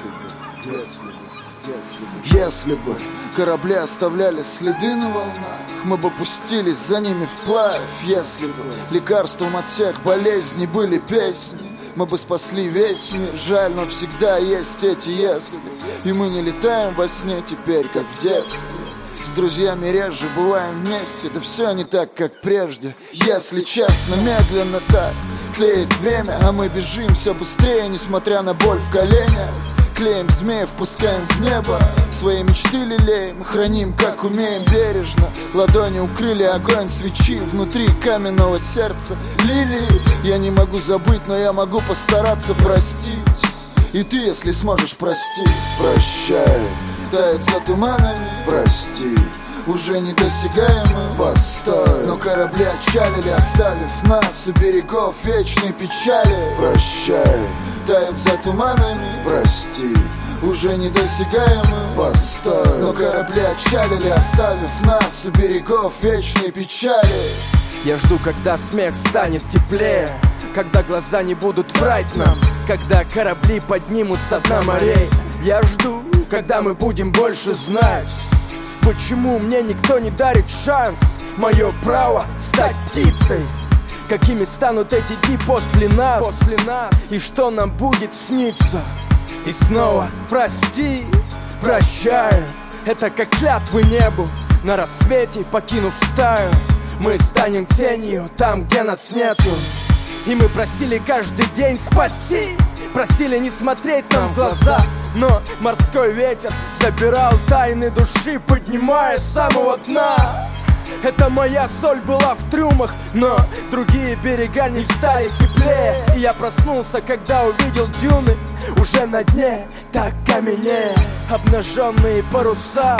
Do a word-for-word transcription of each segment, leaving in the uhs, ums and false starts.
Если бы, если бы, если бы, если бы корабли оставляли следы на волнах, мы бы пустились за ними вплавь. Если бы лекарством от всех болезней были песни, мы бы спасли весь мир. Жаль, но всегда есть эти если. И мы не летаем во сне теперь, как в детстве. С друзьями реже бываем вместе, да все не так, как прежде. Если честно, медленно так тлеет время, а мы бежим все быстрее, несмотря на боль в коленях. Клеим змеев, пускаем в небо, свои мечты лелеем, храним, как умеем, бережно. Ладони укрыли огонь свечи, внутри каменного сердца лилии. Я не могу забыть, но я могу постараться простить. И ты, если сможешь, прости. Прощай, тает за туманами, прости, уже недосягаемо, постой. Но корабли отчалили, оставив нас у берегов вечной печали. Прощай, тает за туманами, прости, уже недосягаемо, постой. Но корабли отчалили, оставив нас у берегов вечной печали. Я жду, когда смех станет теплее, когда глаза не будут врать нам, когда корабли поднимут со дна морей. Я жду, когда мы будем больше знать, почему мне никто не дарит шанс. Мое право стать птицей. Какими станут эти дни после нас, после нас, и что нам будет сниться. И снова прости, прощаю. Это как клятвы небу, на рассвете покинув стаю. Мы станем тенью там, где нас нету. И мы просили каждый день спаси, просили не смотреть нам в глаза. Но морской ветер забирал тайны души, поднимая с самого дна. Это моя соль была в трюмах, но другие берега не стали теплее. И я проснулся, когда увидел дюны уже на дне, так каменнее. Обнаженные паруса.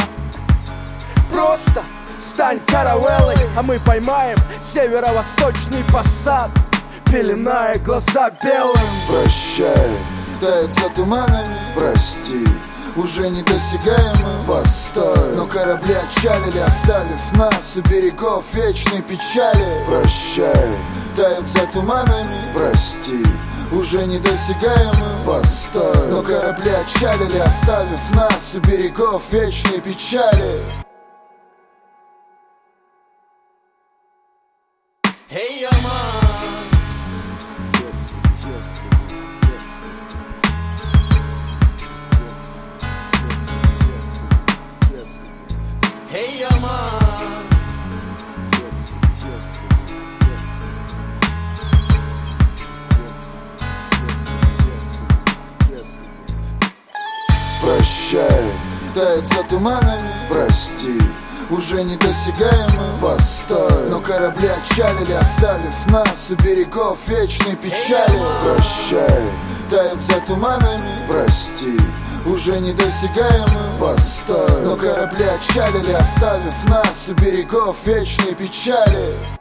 Просто стань каравеллой, а мы поймаем северо-восточный посад, пеленая глаза белым. Прощай, тает за туманами, прости, уже недосягаемо, постой. Но корабли отчалили, оставив нас у берегов вечной печали. Прощай, тает за туманами, прости, уже недосягаемо, постой. Но корабли отчалили, оставив нас у берегов вечной печали. Hey, your man. Hey, your man. Прощай, тает за туманами, прости, уже недосягаемо, постой. Но корабли отчалили, оставив нас у берегов вечной печали. Прощай, тает за туманами, прости, уже недосягаемо, постой. Но корабли отчалили, оставив нас у берегов вечной печали.